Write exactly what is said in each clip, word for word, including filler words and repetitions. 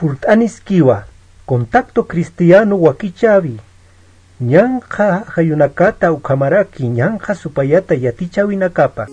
Furtanis kiwa, contacto cristiano wakichavi. Nyanja hayunakata ukamaraki nyanja supayata yatichawinakapa.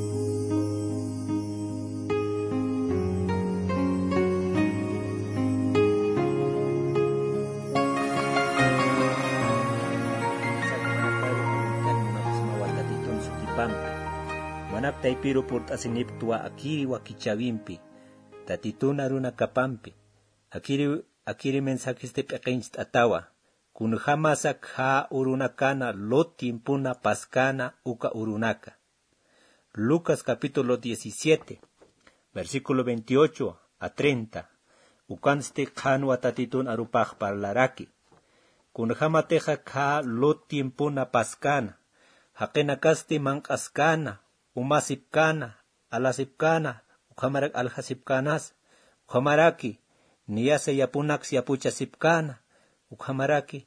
Manak taipiro purt asinip tua akiri wakichawimpi. Tatituna runa kapampi. Akiri akiri mensajes de pequeños atawa. Kun jamasa kha urunakana lot tiempuna pascana uka urunaka. Lucas capítulo diecisiete, versículo veintiocho a treinta. Ukanste khan watatitun arupaj parlaraki. Kun jamateja kha lot tiempuna pascana. Hakenakaste mankaskana, umasipkana, alasipkana, ukamarak alhasipkanas, ukamaraki. Niyasa yapunak siyapucha sipkana, ukamaraki.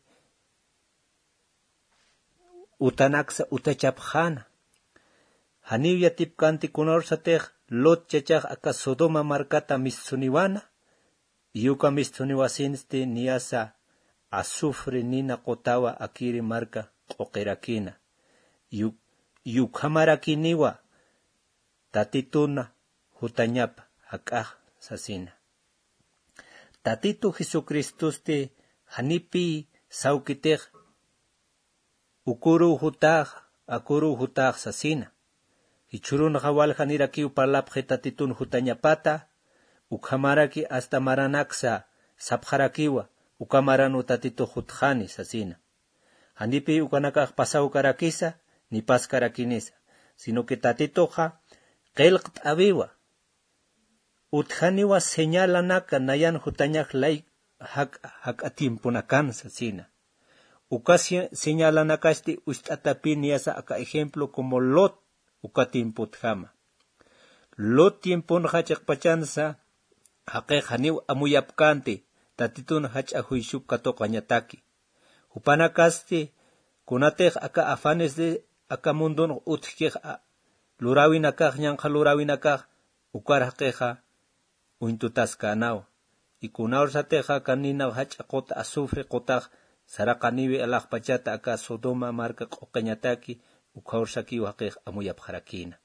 Utanaksa utachapjana. Haniw yatipkanti kunorsatej lot chachaj aka Sodoma markata missuniwana. Yuka missuniwasinste niyasa azufre nina kotawa akiri marka okerakina. Yuk yukamaraki niwa tatituna hutanyapa akaj sasina. Tatitu Jesucristuste hanipi saukitej ukuru hutaj akuru hutaj sasina. Hichurun hawal haniraki upalapje tatitun hutanyapata ukamaraki hasta maranaksa sapjarakiwa ukamaranu tatitu hutjani sasina. Hanipi ukanakaj pasau karakisa ni paskarakinisa, sino que tatitoja kelkt aviwa. Utjaniwa señalanaka nayan hutanyaj lai hak hak atimpunakan sasina. Uka señalanakasti ustatapi niasa aka ejemplo como Lot ukatimputjama. Lot tiempun hachakpachansa hake haniw amuyapkante tatitun hachahuishuk katokanyataki. Upanakasti kunatej aka afanes de aka mundun utkej lurawinakaj ñanja lurawinakaj ukarajkeja uintutaskanaw. Y kunawrsateja kanina hachakota azufre kotaj sarakaniwe alajpachata aka Sodoma marka q'oqañataki ukawrsakiwajkej amuyapjarakina.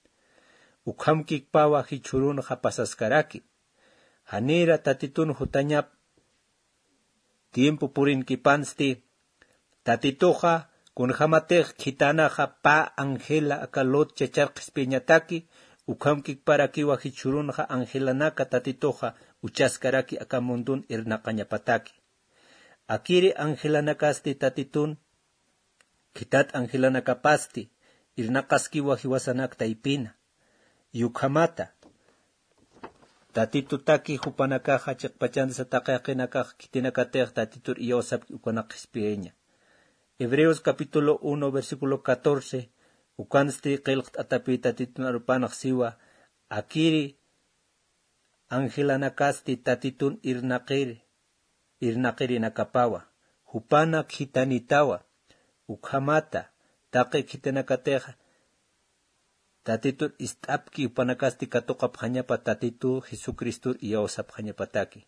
Ukhamkikpawa hichurun hapasaskaraki. Hanira tatitun hutanyap tiempo purinkipansti tatitoja kun jamatej kitanaja pa Angela aka Lot chacharqis ukamkik para kiwa hichurunja Angelanaka tatitoja uchaskaraki aka mundun irnaqañapataki. Akiri Angelanakasti tatitun kitat Angelanakapasti irnaqaskiwa hiwasanak taipina. Yukhamata tatitutaki hupanakaja chikpachansa taqyaqinakaj kitinakatej tatitur iyosap ukanaqispeña. Hebreos capítulo uno versículo catorce ukansti qilqt atapi tatitun arupanaq siwa akiri Angelanakasti tatitun irnaqiri irnaqiri nakapawa hupanak hitanitawa ukhamata taqi kitinakatej tatitun istapki upanakasti katoqapjañapa tatitu Jesucristo iyosapjañapataki.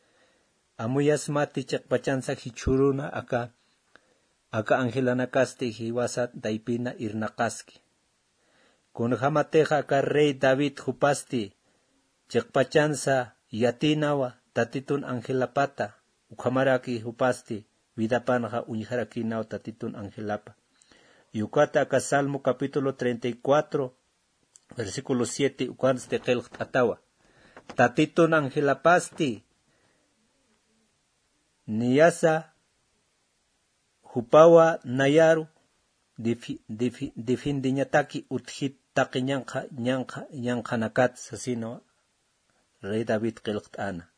Amuyasmati chikpachansa hichuruna aka aka Angelanakasti hiwasa daipina irnaqaski. Kun jamateja aka rey David hupasti chikpachansa yatinawa tatitun Angelapata ukhamaraki hupasti vidapanja uñijarakinaw tatitun Angelapa. Yukata aka Salmo capítulo treinta y cuatro versículo siete ukanste qilqt atawa. Tatitun Angelapasti niyasa hupawa nayaru defindiñataki uthit taqi ñanja ñanja ñanjanakat sasino rey David qilqt ana.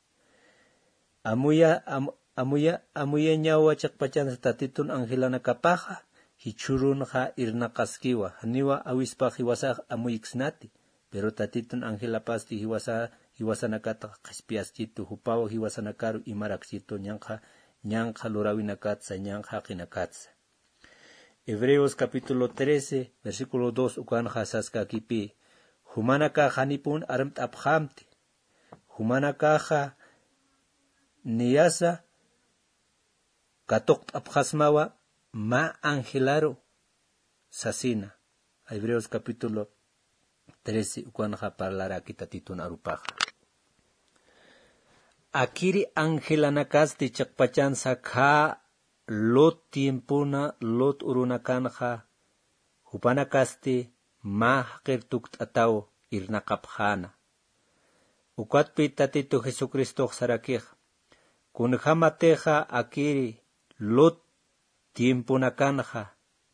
Amuya am, amuya amuya ñawa chakpachansa tatitun Angelanakapaja hichurunja irnaqaskiwa haniwa awispa hiwasaj amuyixnati pero tatitun Angelapasti hiwasa hiwasanakata qaspiastitu hupawa hiwasanakaru imaraksito ñanja ñanja lurawinakatsa ñanja qinakatsa. Hebreos capítulo trece versículo dos ukanja saskakipi humanaka hanipun aram taphamti humanakaja niyasa katok abhasmawa ma angelaro sasina. Hebreos capítulo trece ukwanha parlara kita titun arupaja. Akiri angelanakasti chakpachan sakha lot tiempuna lot urunakanja hupanakasti ma haqirtukt ataw irnaqapjana. Ukatpi tatitu Jesucristo sarakij kunjamateja akiri lot tiempunakanja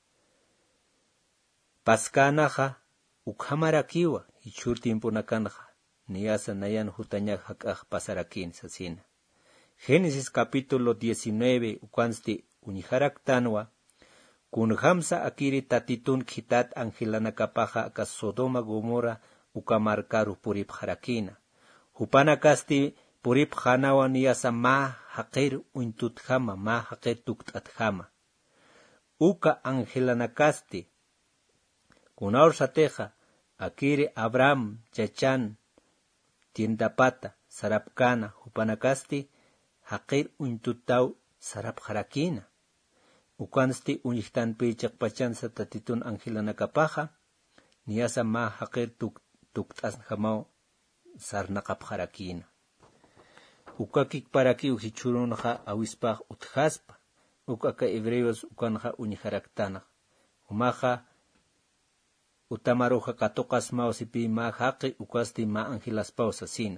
paskanaja ukhamarakiwa ichur tiempunakanja niyasa nayan hutañak hakaj pasarakin sasina. Génesis capítulo diecinueve ukwansti uniharaktanwa kunjamsa akiri tatitun kitat angelanakapaja aka Sodoma Gomorra ukamarkaru purip harakina. Hupanakasti purip hanawa niyasa ma haqir uintutjama ma haqir tuktatjama. Uka angelanakasti kunaur sateja akiri Abraham chachan tiendapata sarapkana hupanakasti haqir uintutaw sarap harakina. Ukansti unihtanpi chakpachansa tatitun angelanakapaja niyasa ma haqir tuk tuktasjamao sarnaqap harakina. Ukakik paraki uhichurunja awispaj utjaspa ukaka hebreos ukanja uniharaktana umaja utamaruja katokas mausipi ma haqi ukasti ma angelaspaw sasina.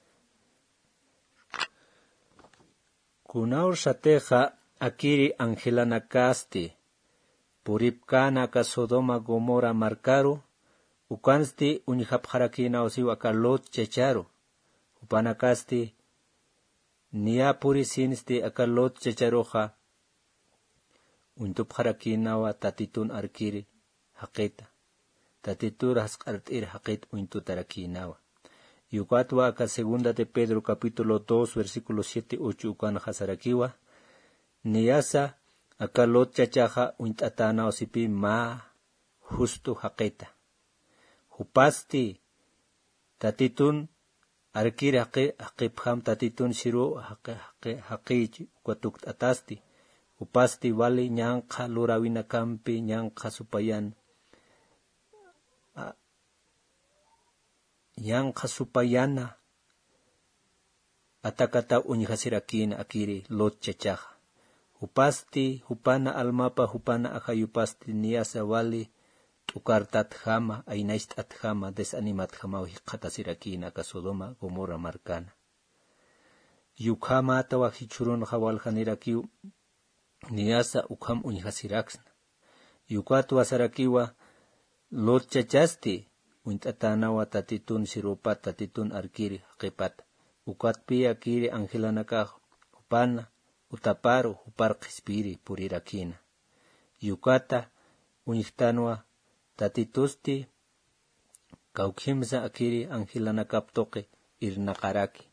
Kunaur sateja akiri angelanakasti puripkana ka Sodoma Gomorra markaru ukansti unihapharakina usiwa ka Lot chacharu upanakasti niya puri sinsti aka Lot chacharoja untupharakinawa tatitun arkiri haqita tatitur hasqartir haqit untutarakinawa. Yukatwa aka segunda de Pedro capítulo dos versículo siete ocho ukan hasarakiwa niyasa aka Lot chachaja uintatana osipi ma justo haqita. Hupasti tatitun arkir haqi haqipjam tatitun shiru haqi haqi haqich ukatukt atasti. Hupasti wali nyanqa lurawina kampi nyanqa supayan nyanqa supayana atakata uñihasirakina akiri Lot chachaja. Hupasti hupana almapa hupana ajayupasti niyasa wali tukartat jama ainaistat jama desanimat jama hiqatasirakina ka Sodoma Gomorra markana. Yukhama atawa hichurun jawal janirakiu niyasa ukham uñihasiraksna. Yukatu asarakiwa Lot chachasti uintatanawa tatitun sirupat tatitun arkiri haqipat. Ukatpi akiri angelanakaj hupana utaparo hupar qispiri purirakina. Yukata uñihtanwa tatitusti kaukimsa akiri angelanakaptoqe irnaqaraki.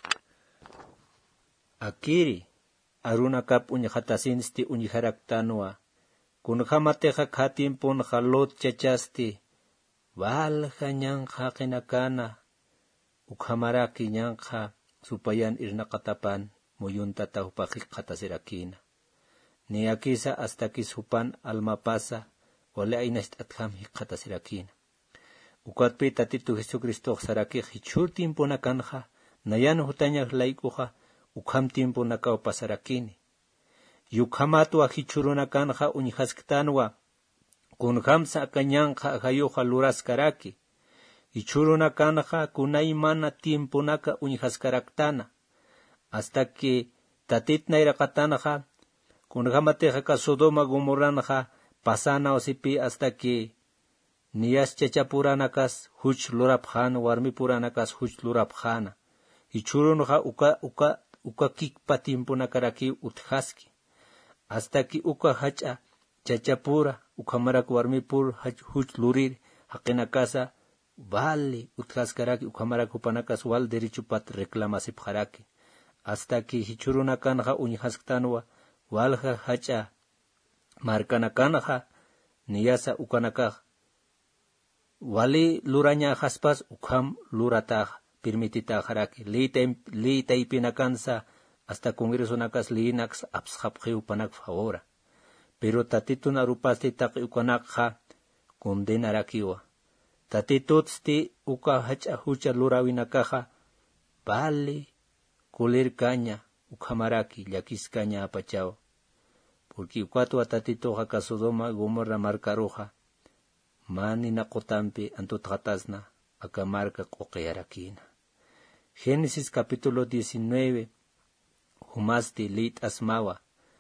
Akiri arunakap uñihatasinsti uñiharaktanwa kunjamateja katimpun Lot chachasti valja ñanja qinakana ukhamaraki ñanja supayan irnaqatapan muyuntata hupaqik qatasirakina. Ni akisa hasta kis hupan almapasa wale ainast atham hiqatasirakina. Ukatpi tatitu Jesucristo saraki hichur tiempo nakanja nayan hutaña laikuja ukham tiempo nakau pasarakini. Yukhamatu ahichurunakanja uñihasqtanwa kunjamsa akañanja ajayuja luraskaraki. Ichurunakanja kunaymana tiempo naka uñihaskaraktana. Hasta que tatitna irakatanaja kunjamateja ka Sodoma Gomorranaja pasana osipi hasta que niyas chachapuranakas huch lurapjana warmi puranakas huch lurapjana. Ichurunja uka uka uka kikpa tiempo nakaraki uthaski. Hasta que uka hacha chachapura ukamarak warmi pur huch lurir haqinakasa vale uthaskaraki ukamarak upanakas wal derichupat reclamasip haraki. Hasta que hichurunakanja uñihasqtanwa walja hacha markanakanja niyasa ukanakaj wali luraña haspas ukham lurata permitita haraki litay litay pinakansa hasta Congreso nakas linax absjapjiu panak favora. Pero tatitun arupasti taqi ukanakha condenarakiwa. Tatitutsti uka hacha hucha lurawinakaja vale kulir caña ukamaraki yakis caña apachao. Porque ukatu atatito haka Sodoma Gomorra marcaroja mani nakotampi antutgatasna akamarka qoqeyarakina. Génesis capítulo diecinueve humasti lit asmawa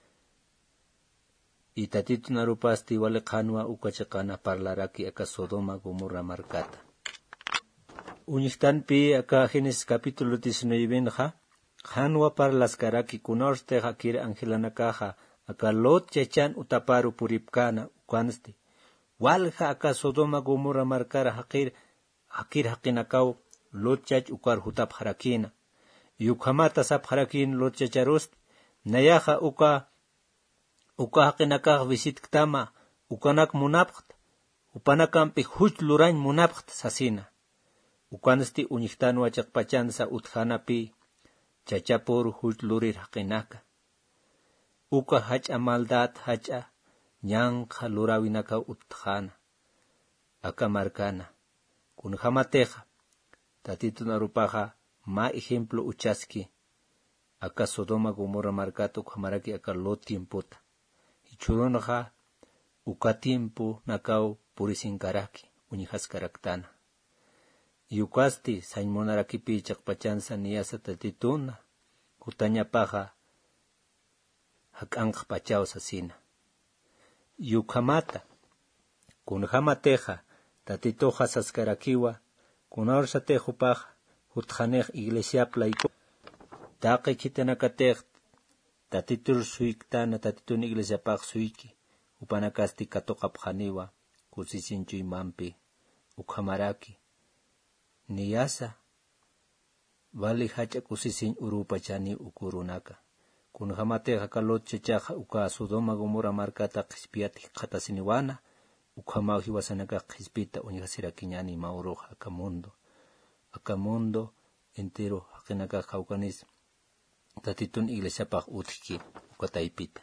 y tatito narupasti wale kanwa ukachakana parlaraki aka Sodoma Gomorra marcata. Uñistanpi aka Génesis capítulo diecinueve ha kanwa parlaskaraki kunorste hakir angelanakaja aka Lot chechan utaparu puripkana ukanste walha aka Sodoma Gomorra marcara hakir hakir hakinakau Lot chach ukar hutap harakina yukhamata sap harakin Lot chacharost nayaha uka uka hakinakah visit ktama ukanak munapkt upanakampi huch lurain munapkt sasina ukansti uñihtan wachak pachansa uthanapi chachapur huch lurir hakinaka uka hacha maldad hacha ñanja lurawinaka uthana aka markana kunjamateja tatito narupaja ma ejemplo uchaski aka Sodoma Gomorra marcato kamaraki aka Lot tiempota ichuronaja uka tiempo nakau purisinkaraki uñijaskaraktana yukasti sañmonarakipi chakpachansa niyasa tatituna kutañapaja hakanq pachao sasina yukhamata kunjamateja tatitoja saskarakiwa kunarshatejupaja hutjanej iglesia plaiko taqi kitanakatej tatitur suiktana tatitun iglesia paj suiki upanakasti katokapjaniwa kusisinchuy mampi ukhamaraki niyasa vali hacha kusisin urupachani ukurunaka kunjamateja kalot chechaja uka Sodoma Gomorra markata qispiati qatasiniwana ukhamau hiwasanaka qispita uñihasirakiñani mauroja aka mundo aka mundo entero hakinaka haukanis tatitun iglesia paj utki ukataipita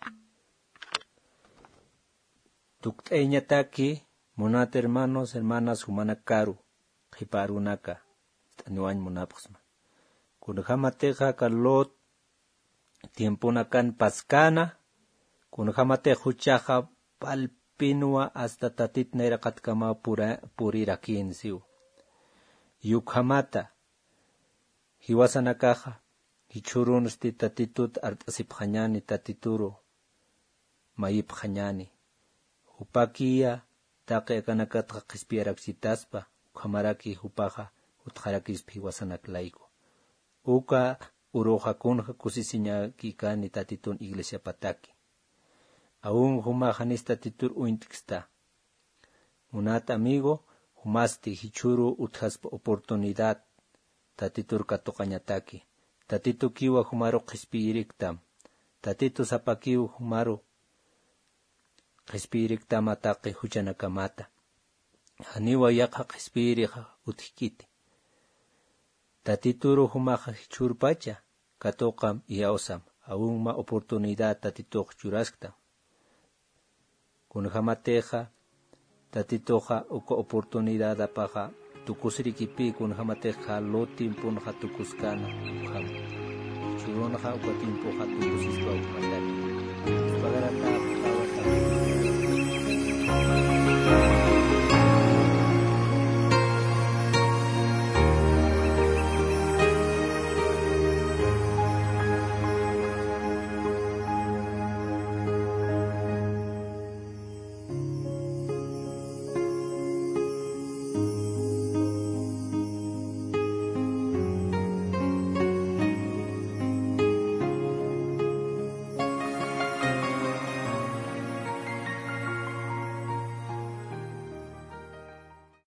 tukteiñataki monat hermanos hermanas humanakaru qiparunaka taniwan munapqsma kunjamateja kalot tiemponakan paskana kunjamateja huchaja palpinua hasta tatit nerakatkama pura purirakinsiu yukhamata hiwasanakaja hichurunsti tatitut artasipjañani tatituro mayipjañani hupakia taqi akanakatqa qispiaraksitaspa ukhamaraki hupaja utqarakispi hiwasanaklayku uka uroja kunja kusisiñakikani tatitun iglesia pataki aún humajanis tatitur uintiksta munat amigo humasti hichuru uthaspa oportunidad tatitur katoqañataki tatitu kiwa humaro qispiriktam tatitu sapakiu humaro qispiriktama taqi huchanakamata haniwa yaqa qispiriqa uthikiti tatituru humaja hichurpacha katoqam iyaosam aún ma oportunidad tatituq churaskta kunjamateja tatitoja uka oportunidad apaja tukusrikipi kunjamateja lo tiemponaja tukuskana ukam churonaja uka tiempoja tukusispa ukamatari